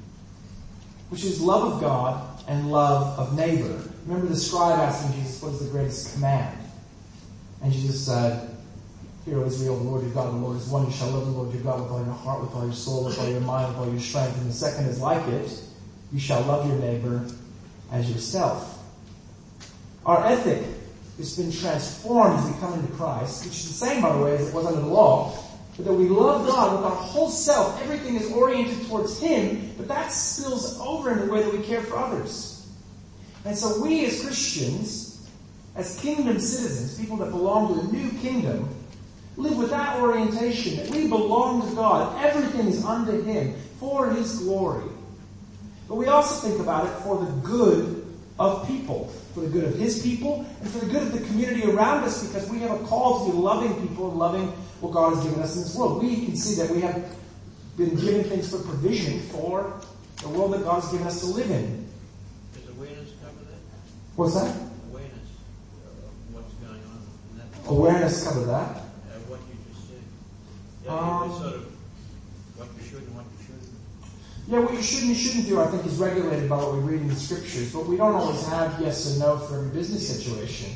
Speaker 1: which is love of God and love of neighbor. Remember the scribe asking Jesus, what is the greatest command? And Jesus said, Hear, O Israel, the Lord your God, the Lord is one. You shall love the Lord your God with all your heart, with all your soul, with all your mind, with all your strength. And the second is like it. You shall love your neighbor as yourself. Our ethic has been transformed as we come into Christ, which is the same, by the way, as it was under the law. But that we love God with our whole self. Everything is oriented towards Him, but that spills over in the way that we care for others. And so we as Christians, as kingdom citizens, people that belong to a new kingdom, live with that orientation, that we belong to God. Everything is unto Him, for His glory. But we also think about it for the good of people, for the good of His people, and for the good of the community around us, because we have a call to be loving people and loving what God has given us in this world. We can see that we have been given things for provision for the world that God has given us to live in.
Speaker 5: Does awareness cover that?
Speaker 1: What's that?
Speaker 5: Awareness of what's going on in that.
Speaker 1: Awareness cover that.
Speaker 5: What you just said. Yeah, sort of what you should and what you shouldn't.
Speaker 1: Yeah, what you should and you shouldn't do, I think, is regulated by what we read in the Scriptures. But we don't always have yes and no for every business situation.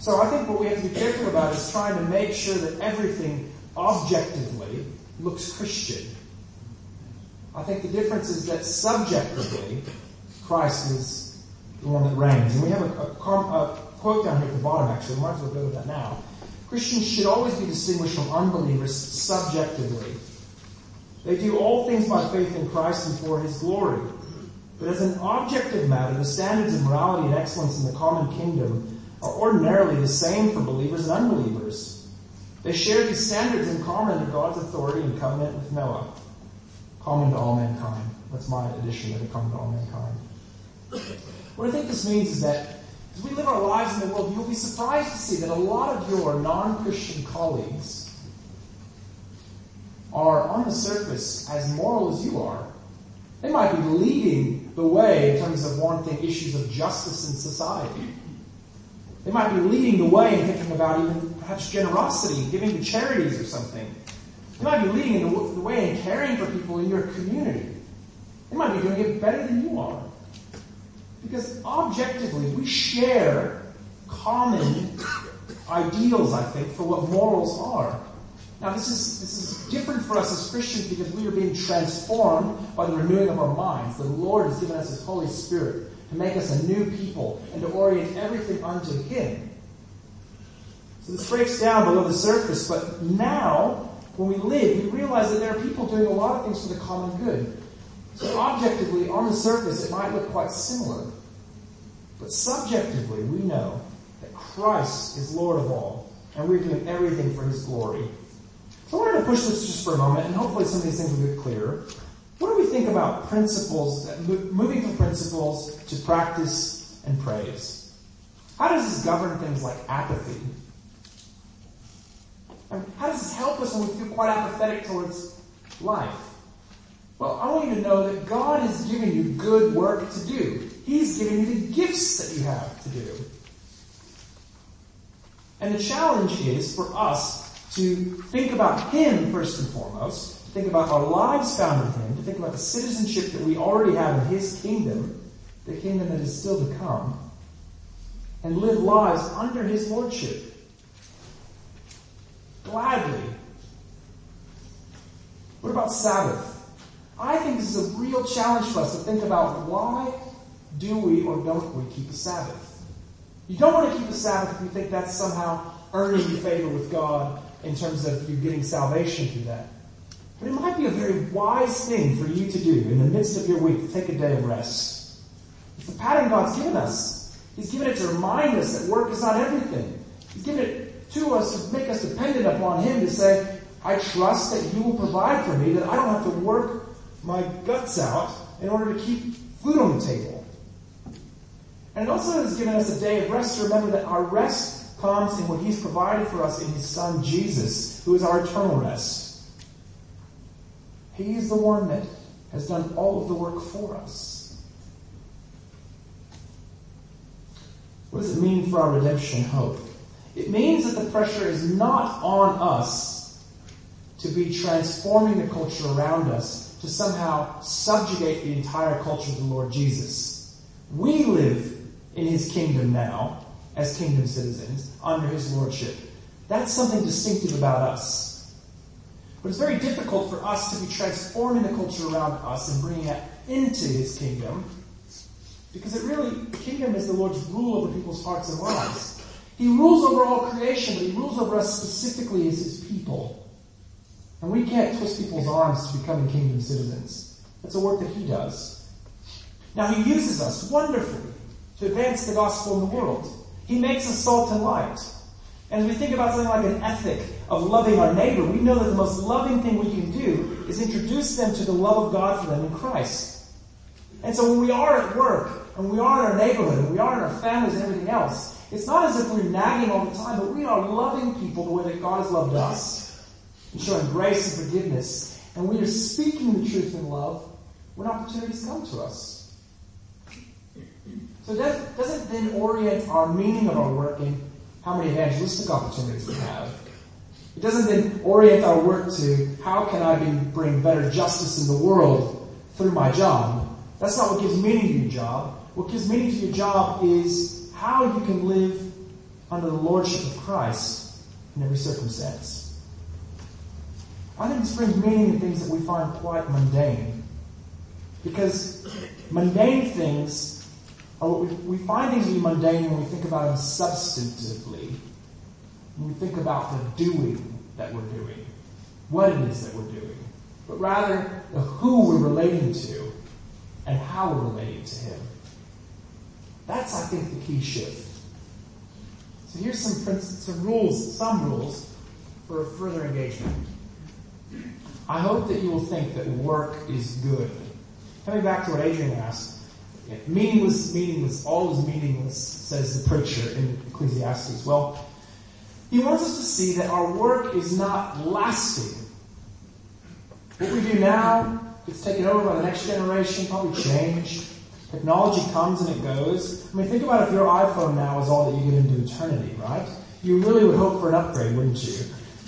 Speaker 1: So I think what we have to be careful about is trying to make sure that everything objectively looks Christian. I think the difference is that subjectively, Christ is the one that reigns. And we have a quote down here at the bottom, actually. We might as well go to that now. Christians should always be distinguished from unbelievers subjectively. They do all things by faith in Christ and for His glory. But as an objective matter, the standards of morality and excellence in the common kingdom are ordinarily the same for believers and unbelievers. They share these standards in common under God's authority and covenant with Noah. Common to all mankind. That's my addition to the common to all mankind. What I think this means is that as we live our lives in the world, you'll be surprised to see that a lot of your non-Christian colleagues are on the surface as moral as you are. They might be leading the way in terms of wanting issues of justice in society. They might be leading the way in thinking about even perhaps generosity, giving to charities or something. They might be leading in the way in caring for people in your community. They might be doing it better than you are. Because objectively, we share common ideals, I think, for what morals are. Now, this is different for us as Christians because we are being transformed by the renewing of our minds. The Lord has given us His Holy Spirit to make us a new people and to orient everything unto Him. So this breaks down below the surface, but now, when we live, we realize that there are people doing a lot of things for the common good. So objectively, on the surface, it might look quite similar. But subjectively, we know that Christ is Lord of all, and we're doing everything for His glory. So we're going to push this just for a moment, and hopefully some of these things will get clearer. What do we think about principles, moving from principles to practice and praise? How does this govern things like apathy? How does this help us when we feel quite apathetic towards life? Well, I want you to know that God has given you good work to do. He's given you the gifts that you have to do. And the challenge is for us to think about Him first and foremost, to think about our lives found in Him, to think about the citizenship that we already have in His kingdom, the kingdom that is still to come, and live lives under His lordship. Gladly. What about Sabbath? I think this is a real challenge for us to think about why do we or don't we keep a Sabbath. You don't want to keep a Sabbath if you think that's somehow earning you favor with God in terms of you getting salvation through that. But it might be a very wise thing for you to do in the midst of your week to take a day of rest. It's the pattern God's given us. He's given it to remind us that work is not everything. He's given it to us to make us dependent upon Him to say, I trust that You will provide for me, that I don't have to work my guts out in order to keep food on the table. And it also has given us a day of rest to remember that our rest comes in what He's provided for us in His Son Jesus, who is our eternal rest. He is the one that has done all of the work for us. What does it mean for our redemption hope? It means that the pressure is not on us to be transforming the culture around us to somehow subjugate the entire culture of the Lord Jesus. We live in His kingdom now as kingdom citizens under His lordship. That's something distinctive about us. But it's very difficult for us to be transforming the culture around us and bringing it into His kingdom, because the kingdom is the Lord's rule over people's hearts and lives. He rules over all creation, but He rules over us specifically as His people. And we can't twist people's arms to becoming kingdom citizens. That's a work that He does. Now He uses us wonderfully to advance the gospel in the world. He makes us salt and light. And as we think about something like an ethic of loving our neighbor, we know that the most loving thing we can do is introduce them to the love of God for them in Christ. And so when we are at work, and we are in our neighborhood, and we are in our families and everything else, it's not as if we're nagging all the time, but we are loving people the way that God has loved us, and showing grace and forgiveness, and we are speaking the truth in love when opportunities come to us. So does it then orient our meaning of our work in how many evangelistic opportunities we have? It doesn't then orient our work to how can I bring better justice in the world through my job. That's not what gives meaning to your job. What gives meaning to your job is how you can live under the lordship of Christ in every circumstance. I think this brings meaning in things that we find quite mundane. Because mundane things, we find things to be mundane when we think about them substantively. When we think about the doing that we're doing, what it is that we're doing, but rather the who we're relating to and how we're relating to Him. That's, I think, the key shift. So here's some rules for further engagement. I hope that you will think that work is good. Coming back to what Adrian asked, meaningless, all is meaningless, says the preacher in Ecclesiastes. Well, he wants us to see that our work is not lasting. What we do now gets taken over by the next generation, probably change. Technology comes and it goes. I mean, think about if your iPhone now is all that you get into eternity, right? You really would hope for an upgrade, wouldn't you?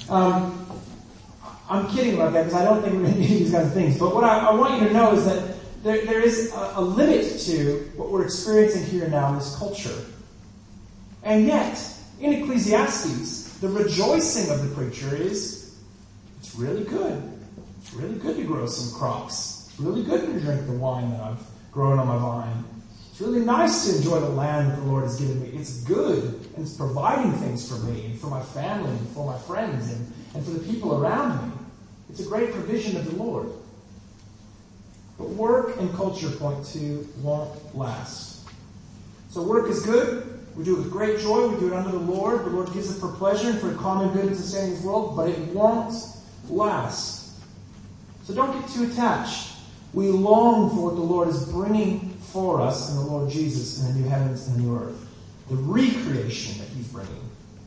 Speaker 1: I'm kidding about that because I don't think we're going to need these kinds of things. But what I want you to know is that there is a limit to what we're experiencing here now in this culture. And yet, in Ecclesiastes, the rejoicing of the preacher is, it's really good. It's really good to grow some crops. It's really good to drink the wine that I've grown on my vine. It's really nice to enjoy the land that the Lord has given me. It's good, and it's providing things for me, and for my family, and for my friends, and for the people around me. It's a great provision of the Lord. But work and culture point to won't last. So work is good. We do it with great joy. We do it under the Lord. The Lord gives it for pleasure and for the common good and sustaining His world, but it won't last. So don't get too attached. We long for what the Lord is bringing for us in the Lord Jesus in the new heavens and the new earth. The recreation that He's bringing.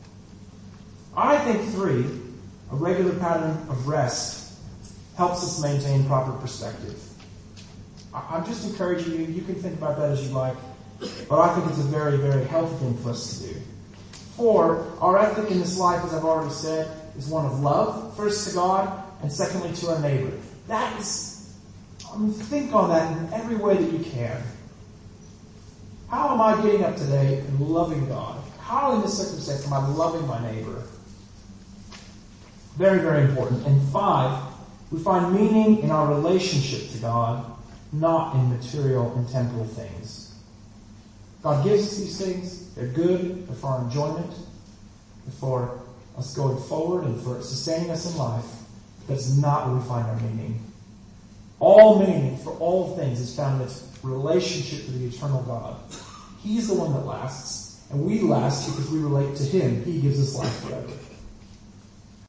Speaker 1: I think 3, a regular pattern of rest helps us maintain proper perspective. I'm just encouraging you. You can think about that as you like. But I think it's a very, very healthy thing for us to do. 4, our ethic in this life, as I've already said, is one of love, first to God, and secondly to our neighbor. That is, think on that in every way that you can. How am I getting up today and loving God? How in this circumstance am I loving my neighbor? Very, very important. And 5, we find meaning in our relationship to God, not in material and temporal things. God gives us these things. They're good. They're for our enjoyment. They're for us going forward and for sustaining us in life. But it's not where we find our meaning. All meaning for all things is found in its relationship to the eternal God. He's the one that lasts. And we last because we relate to Him. He gives us life forever.